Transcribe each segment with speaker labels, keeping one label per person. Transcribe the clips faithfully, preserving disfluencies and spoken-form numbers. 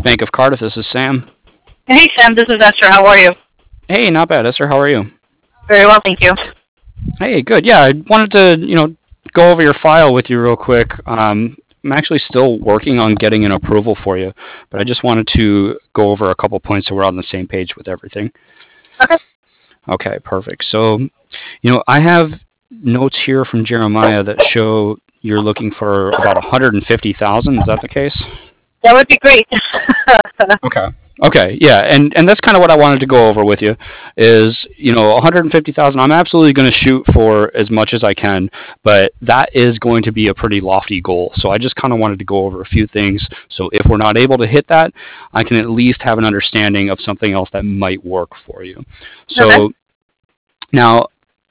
Speaker 1: Bank of Cardiff. This is Sam.
Speaker 2: Hey, Sam. This is Esther. How are you?
Speaker 1: Hey, not bad, Esther. How are you?
Speaker 2: Very well, thank you.
Speaker 1: Hey, good. Yeah, I wanted to, you know, go over your file with you real quick. Um, I'm actually still working on getting an approval for you, but I just wanted to go over a couple points so we're on the same page with everything.
Speaker 2: Okay.
Speaker 1: Okay, perfect. So, you know, I have notes here from Jeremiah that show you're looking for about one hundred fifty thousand. Is that the case?
Speaker 2: That would be great.
Speaker 1: Okay. Okay, yeah, and, and that's kind of what I wanted to go over with you is, you know, one hundred fifty thousand, I'm absolutely going to shoot for as much as I can, but that is going to be a pretty lofty goal. So I just kind of wanted to go over a few things. So if we're not able to hit that, I can at least have an understanding of something else that might work for you. So okay. Now,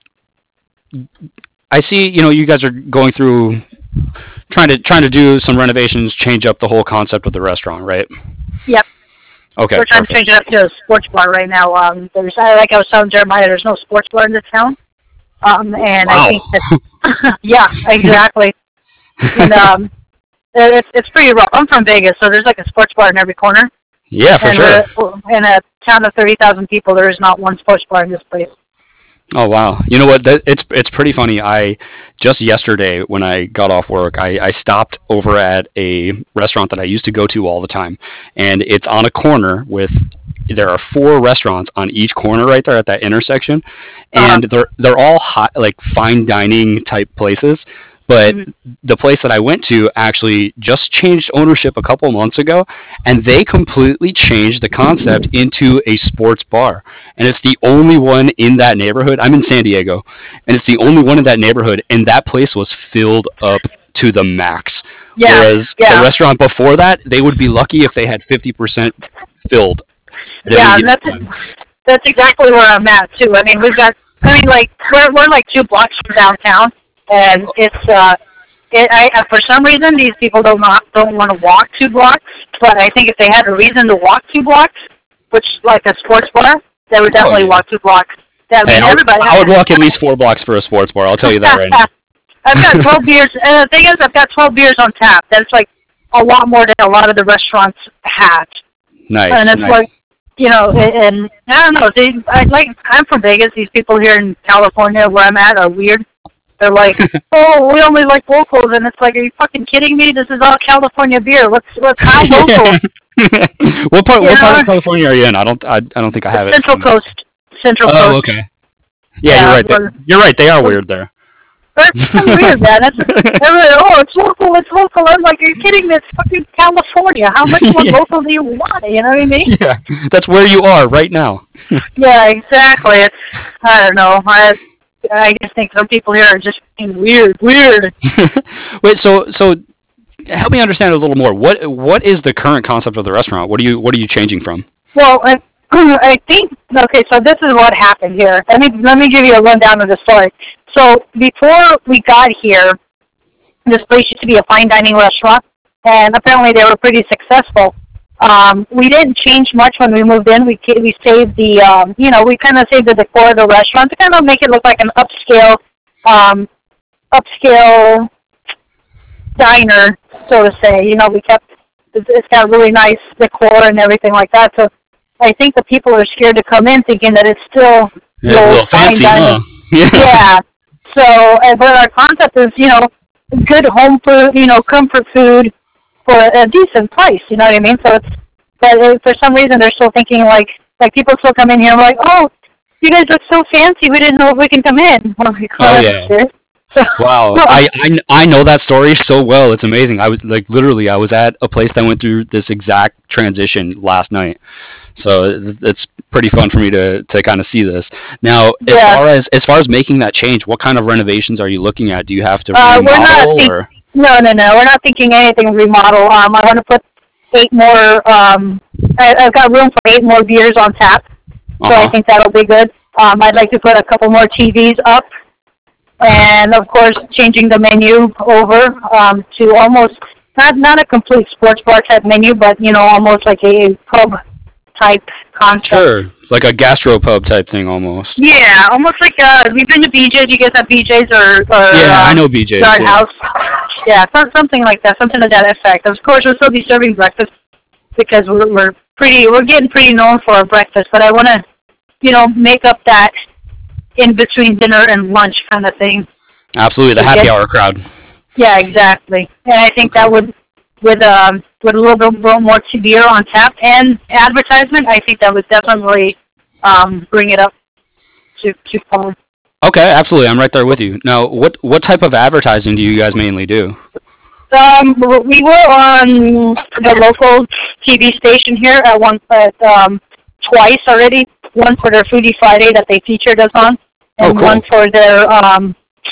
Speaker 1: I see, you know, you guys are going through trying to trying to do some renovations, change up the whole concept of the restaurant, right?
Speaker 2: Yep.
Speaker 1: Okay.
Speaker 2: We're trying
Speaker 1: perfect.
Speaker 2: to change it up to a sports bar right now. Um, there's, like I was telling Jeremiah, there's no sports bar in this town. Um, and
Speaker 1: wow.
Speaker 2: I think that, yeah, exactly. And um, it's it's pretty rough. I'm from Vegas, so there's like a sports bar in every corner.
Speaker 1: Yeah, for
Speaker 2: and
Speaker 1: sure.
Speaker 2: In a town of thirty thousand people, there is not one sports bar in this place.
Speaker 1: Oh wow! You know what? That, it's it's pretty funny. I just yesterday when I got off work, I, I stopped over at a restaurant that I used to go to all the time, and it's on a corner with. There are four restaurants on each corner right there at that intersection, and uh-huh. they're they're all hot, like fine dining type places. But mm-hmm. the place that I went to actually just changed ownership a couple months ago, and they completely changed the concept into a sports bar. And it's the only one in that neighborhood. I'm in San Diego, and it's the only one in that neighborhood, and that place was filled up to the max.
Speaker 2: Yeah,
Speaker 1: Whereas
Speaker 2: yeah.
Speaker 1: the restaurant before that, they would be lucky if they had fifty percent filled. They
Speaker 2: yeah, that's that's exactly where I'm at, too. I mean, we've got, I mean, like, we're, we're like two blocks from downtown. And it's, uh, it, I, for some reason, these people don't not, don't want to walk two blocks. But I think if they had a reason to walk two blocks, which like a sports bar, they would definitely oh, yeah. walk two blocks. That
Speaker 1: hey,
Speaker 2: mean, everybody.
Speaker 1: I would walk at least four blocks for a sports bar. I'll tell you that right now.
Speaker 2: I've got twelve beers. And the thing is, I've got twelve beers on tap. That's like a lot more than a lot of the restaurants have.
Speaker 1: Nice.
Speaker 2: And it's
Speaker 1: nice.
Speaker 2: like, you know, and, and I don't know. They, I like. I'm from Vegas. These people here in California, where I'm at, are weird. They're like, oh, we only like locals, and it's like, are you fucking kidding me? This is all California beer. Let's let's have local.
Speaker 1: what part? You what know? part of California are you in? I don't. I, I don't think I have
Speaker 2: Central
Speaker 1: it.
Speaker 2: Central Coast. Central
Speaker 1: oh,
Speaker 2: Coast.
Speaker 1: Oh, okay. Yeah, yeah, you're right. There. You're right. They are weird there.
Speaker 2: That's so weird, man. That's, like, oh, it's local. It's local. I'm like, are you kidding me? It's fucking California. How much more yeah. local do you want? You know what I mean?
Speaker 1: Yeah, that's where you are right now.
Speaker 2: yeah, exactly. It's, I don't know. I. I just think some people here are just weird, weird.
Speaker 1: Wait, so so help me understand a little more. What what is the current concept of the restaurant? What are you what are you changing from?
Speaker 2: Well, I, I think okay. So this is what happened here. Let me let me give you a rundown of the story. So before we got here, this place used to be a fine dining restaurant, and apparently they were pretty successful. Um, we didn't change much when we moved in. We we saved the, um, you know, we kind of saved the decor of the restaurant to kind of make it look like an upscale, um, upscale diner, so to say. You know, we kept, it's got really nice decor and everything like that. So I think the people are scared to come in thinking that it's still,
Speaker 1: yeah, you know, a little fancy, huh?
Speaker 2: Yeah. yeah. So, but our concept is, you know, good home food, you know, comfort food. For a decent price, you know what I mean? So it's, but it, for some reason they're still thinking like, like people still come in here and like, oh, you guys look so fancy, we didn't know if we can come in. I'm like, oh,
Speaker 1: oh yeah. Wow, I, I I know that story so well. It's amazing. I was like, literally, I was at a place that went through this exact transition last night. So it's pretty fun for me to, to kind of see this. Now, as yeah. far as as far as making that change, what kind of renovations are you looking at? Do you have to
Speaker 2: uh,
Speaker 1: remodel
Speaker 2: we're not
Speaker 1: or?
Speaker 2: No, no, no. We're not thinking anything remodel. Um, I want to put eight more. Um, I, I've got room for eight more beers on tap, so uh-huh. I think that'll be good. Um, I'd like to put a couple more T Vs up, and of course, changing the menu over um, to almost not not a complete sports bar type menu, but you know, almost like a pub type concept.
Speaker 1: Sure, like a gastropub type thing almost.
Speaker 2: Yeah, almost like uh, we've been to B J's. You guys have B J's or, or
Speaker 1: yeah,
Speaker 2: uh,
Speaker 1: I know B J's.
Speaker 2: Yard
Speaker 1: yeah.
Speaker 2: House. Yeah, something like that, something to that effect. Of course, we'll still be serving breakfast because we're, we're pretty, we're getting pretty known for our breakfast. But I want to, you know, make up that in between dinner and lunch kind of thing.
Speaker 1: Absolutely, the happy hour crowd.
Speaker 2: Yeah, exactly. And I think
Speaker 1: Okay.
Speaker 2: that would, with um, with a little bit more beer on tap and advertisement, I think that would definitely um, bring it up to to par.
Speaker 1: Okay, absolutely. I'm right there with you. Now, what what type of advertising do you guys mainly do?
Speaker 2: Um, we were on the local T V station here at one at um, twice already. One for their Foodie Friday that they featured us on,
Speaker 1: Oh,
Speaker 2: and
Speaker 1: cool.
Speaker 2: one for their um,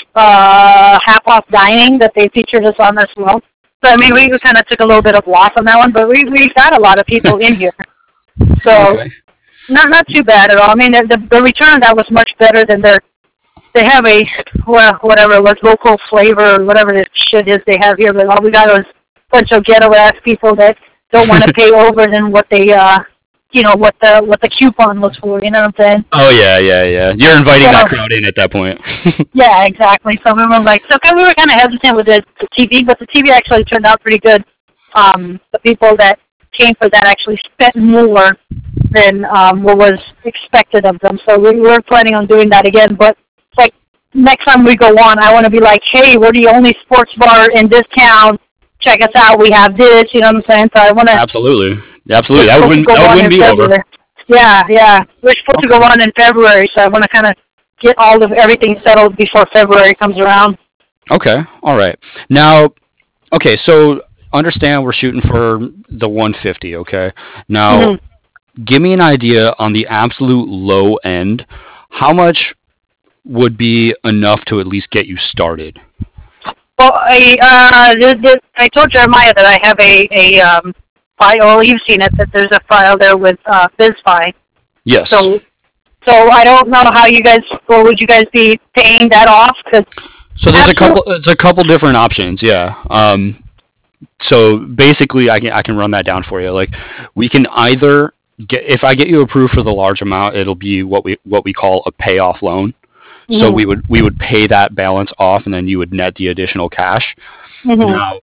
Speaker 2: uh, half off dining that they featured us on as well. So I mean, we kind of took a little bit of loss on that one, but we we got a lot of people in here, so
Speaker 1: Okay.
Speaker 2: not not too bad at all. I mean, the the, the return on that was much better than their. They have a well, whatever it was, local flavor or whatever this shit is they have here, but all we got was a bunch of ghetto ass people that don't want to pay over than what they uh you know what the what the coupon was for. You know what I'm saying?
Speaker 1: Oh yeah, yeah, yeah. You're inviting that
Speaker 2: So
Speaker 1: crowd in at that point.
Speaker 2: yeah, exactly. So we were like, so we were kind of hesitant with the, the T V, but the T V actually turned out pretty good. Um, the people that came for that actually spent more than um, what was expected of them. So we were planning on doing that again, but like next time we go on, I want to be like, hey, we're the only sports bar in this town. Check us out. We have this. You know what I'm saying? So I want to.
Speaker 1: Absolutely, absolutely. That would win. That would win me over.
Speaker 2: Yeah, yeah. We're supposed
Speaker 1: Okay.
Speaker 2: to go on in February, so I want to kind of get all of everything settled before February comes around.
Speaker 1: Okay, all right. Now, okay, so understand we're shooting for the one fifty. Okay. Now,
Speaker 2: Mhm.
Speaker 1: give me an idea on the absolute low end. How much would be enough to at least get you started?
Speaker 2: Well, I uh, th- th- I told Jeremiah that I have a a um, file. Well, you've seen it. That there's a file there with uh, BizFi.
Speaker 1: Yes.
Speaker 2: So, so I don't know how you guys, or would you guys be paying that off? Cause
Speaker 1: So there's a
Speaker 2: absolute-
Speaker 1: couple. There's a couple different options. Yeah. Um. So basically, I can I can run that down for you. Like, we can either get if I get you approved for the large amount, it'll be what we what we call a payoff loan. So
Speaker 2: Mhm.
Speaker 1: we would we would pay that balance off, and then you would net the additional cash.
Speaker 2: Mhm.
Speaker 1: Now,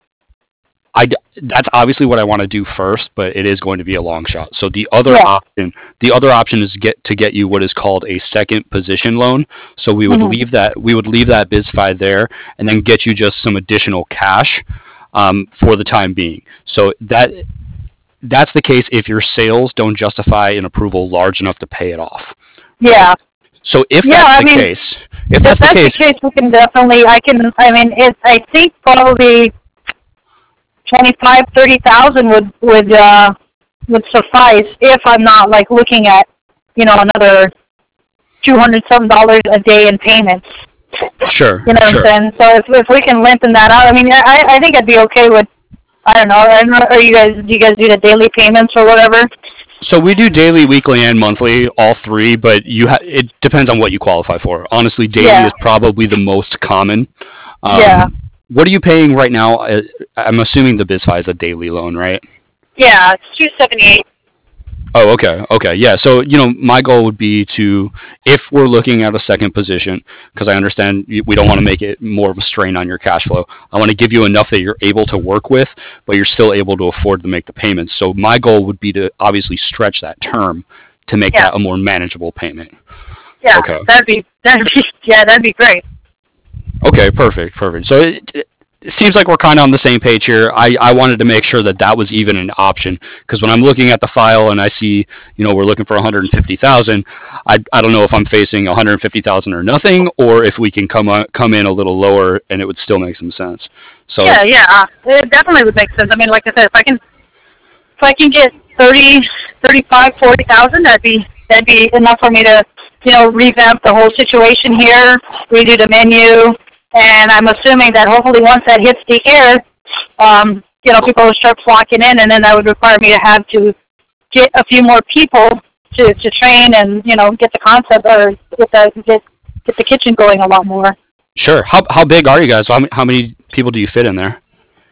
Speaker 1: I d- that's obviously what I want to do first, but it is going to be a long shot. So the other
Speaker 2: Yeah.
Speaker 1: option, the other option is get to get you what is called a second position loan. So we would
Speaker 2: Mhm.
Speaker 1: leave that we would leave that BizFi there, and then get you just some additional cash um, for the time being. So that that's the case if your sales don't justify an approval large enough to pay it off.
Speaker 2: Yeah.
Speaker 1: So if
Speaker 2: Yeah,
Speaker 1: that's
Speaker 2: I
Speaker 1: the
Speaker 2: mean,
Speaker 1: case, if
Speaker 2: If
Speaker 1: that's the case,
Speaker 2: the case, we can definitely. I can. I mean, it. I think probably twenty-five, thirty thousand would would uh would suffice if I'm not like looking at, you know, another two hundred some dollars a day in payments.
Speaker 1: sure,
Speaker 2: You know
Speaker 1: sure.
Speaker 2: what I'm saying? So if if we can lengthen that out, I mean, I I think I'd be okay with. I don't know. I don't know. Are you guys? Do you guys do the daily payments or whatever?
Speaker 1: So we do daily, weekly, and monthly, all three. But you ha- it depends on what you qualify for. Honestly, daily
Speaker 2: Yeah.
Speaker 1: is probably the most common. Um,
Speaker 2: Yeah.
Speaker 1: What are you paying right now? Uh, I'm assuming the BizFi is a daily loan, right?
Speaker 2: Yeah, it's two seventy eight.
Speaker 1: Oh, okay, okay, yeah. So you know, my goal would be to, if we're looking at a second position, because I understand you- we don't want to make it more of a strain on your cash flow. I want to give you enough that you're able to work with, but you're still able to afford to make the payments. So my goal would be to obviously stretch that term to make
Speaker 2: Yeah.
Speaker 1: that a more manageable payment.
Speaker 2: Yeah,
Speaker 1: Okay.
Speaker 2: that'd be that'd be yeah, that'd be great.
Speaker 1: Okay, perfect, perfect. So it, it it seems like we're kind of on the same page here. I, I wanted to make sure that that was even an option, because when I'm looking at the file and I see, you know, we're looking for one hundred fifty thousand, I, I don't know if I'm facing one hundred fifty thousand or nothing, or if we can come on, come in a little lower and it would still make some sense. So
Speaker 2: Yeah, yeah, uh, it definitely would make sense. I mean, like I said, if I can, if I can get thirty, thirty-five, forty thousand, that'd be that'd be enough for me to, you know, revamp the whole situation here, redo the menu, and I'm assuming that hopefully once that hits the air, um, you know, people will start flocking in, and then that would require me to have to get a few more people to to train and, you know, get the concept or get the get get the kitchen going a lot more.
Speaker 1: sure. How, how big are you guys? How, many- how many people do you fit in there?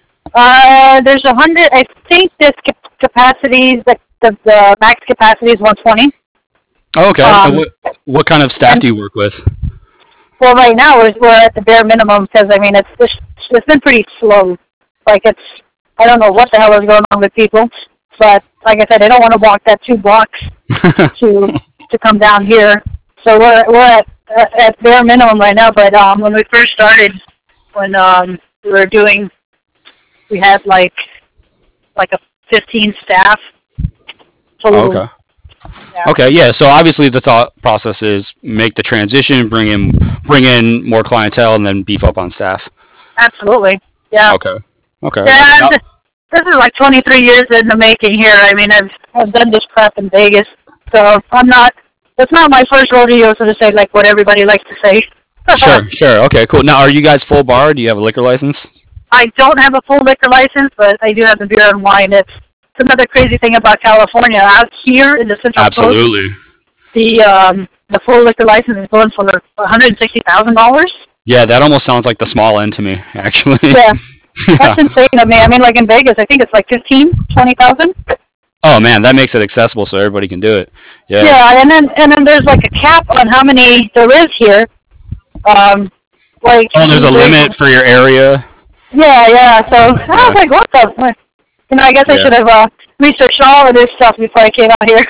Speaker 2: Uh, there's a hundred. I think this cap- capacity, the, the the max capacity is one twenty.
Speaker 1: Oh, okay.
Speaker 2: Um,
Speaker 1: And what what kind of staff
Speaker 2: and-
Speaker 1: do you work with?
Speaker 2: Well, right now we're we're at the bare minimum because I mean it's it's, it's been pretty slow. Like it's I don't know what the hell is going on with people. but like I said, I don't want to walk that two blocks to to come down here. So we're we're at at bare minimum right now. But um, when we first started, when um, we were doing, we had like like a fifteen staff. So
Speaker 1: Oh, okay.
Speaker 2: yeah.
Speaker 1: Okay, yeah. So obviously the thought process is make the transition, bring in bring in more clientele, and then beef up on staff.
Speaker 2: Absolutely. Yeah.
Speaker 1: Okay. Okay.
Speaker 2: Yeah.
Speaker 1: Now-
Speaker 2: And this is like twenty-three years in the making here. I mean, I've I've done this prep in Vegas, so I'm not. It's not my first rodeo, so to say, like what everybody likes to say.
Speaker 1: Sure, sure. Okay, cool. Now, are you guys full bar? Do you have a liquor license?
Speaker 2: I don't have a full liquor license, but I do have the beer and wine. It's, it's another crazy thing about California. Out here in the Central Coast,
Speaker 1: Absolutely.
Speaker 2: the um, the full liquor license is going for one hundred sixty thousand dollars.
Speaker 1: Yeah, that almost sounds like the small end to me, actually.
Speaker 2: Yeah,
Speaker 1: Yeah.
Speaker 2: that's insane to me. I mean, like in Vegas, I think it's like fifteen, twenty thousand.
Speaker 1: Oh man, that makes it accessible so everybody can do it. Yeah.
Speaker 2: Yeah, and then and then there's like a cap on how many there is here. Um, like
Speaker 1: Oh, there's a limit for your area.
Speaker 2: Yeah, yeah. So I
Speaker 1: Yeah.
Speaker 2: was like, what the? what? You know, I guess I
Speaker 1: Yeah.
Speaker 2: should have uh, researched all of this stuff before I came out here.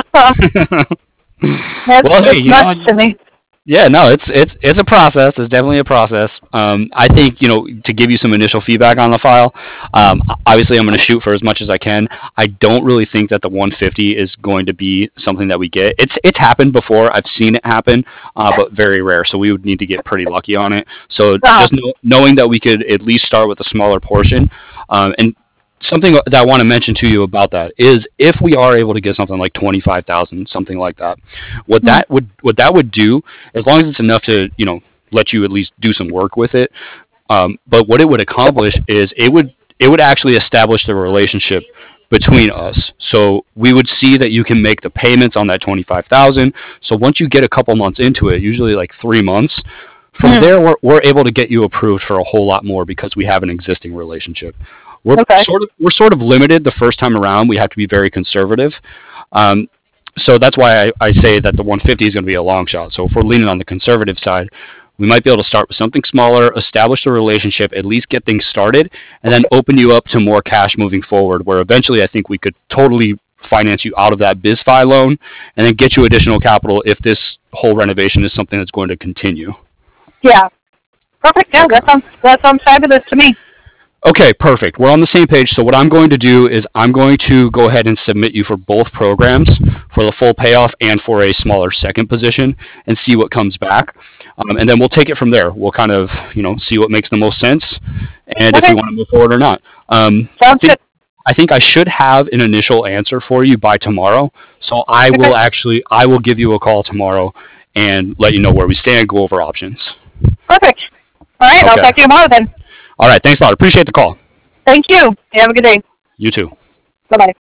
Speaker 2: That's
Speaker 1: Well, hey,
Speaker 2: it's
Speaker 1: you know,
Speaker 2: nuts to me.
Speaker 1: Yeah, no, it's it's it's a process. It's definitely a process. Um, I think you know to give you some initial feedback on the file. Um, obviously, I'm going to shoot for as much as I can. I don't really think that the one fifty is going to be something that we get. It's it's happened before. I've seen it happen, uh, but very rare. So we would need to get pretty lucky on it. So
Speaker 2: Uh-huh.
Speaker 1: just know, knowing that we could at least start with a smaller portion, um, and something that I want to mention to you about that is if we are able to get something like twenty-five thousand, something like that, what
Speaker 2: Hmm.
Speaker 1: that would what that would do, as long as it's enough to you know let you at least do some work with it. Um, but what it would accomplish is it would it would actually establish the relationship between us. So we would see that you can make the payments on that twenty-five thousand. So once you get a couple months into it, usually like three months, from
Speaker 2: Hmm.
Speaker 1: there we're, we're able to get you approved for a whole lot more because we have an existing relationship. We're
Speaker 2: Okay.
Speaker 1: sort of we're sort of limited the first time around. We have to be very conservative. Um, so that's why I, I say that the one fifty is going to be a long shot. So if we're leaning on the conservative side, we might be able to start with something smaller, establish the relationship, at least get things started, and then open you up to more cash moving forward, where eventually I think we could totally finance you out of that BizFi loan and then get you additional capital if this whole renovation is something that's going to continue.
Speaker 2: Yeah. Perfect. Yeah, that sounds that sounds fabulous to me.
Speaker 1: Okay, perfect. We're on the same page. So what I'm going to do is I'm going to go ahead and submit you for both programs, for the full payoff and for a smaller second position, and see what comes back. Um, and then we'll take it from there. We'll kind of, you know, see what makes the most sense, and if
Speaker 2: Okay.
Speaker 1: we want to move forward or not. Um, I
Speaker 2: Sounds
Speaker 1: think
Speaker 2: good.
Speaker 1: I think I should have an initial answer for you by tomorrow. So I
Speaker 2: Okay.
Speaker 1: will actually I will give you a call tomorrow and let you know where we stand, go over options.
Speaker 2: Perfect. All right. I'll
Speaker 1: Okay.
Speaker 2: talk to you tomorrow then.
Speaker 1: All right. Thanks a lot. Appreciate the call.
Speaker 2: Thank you. You have a good day.
Speaker 1: You too.
Speaker 2: Bye bye.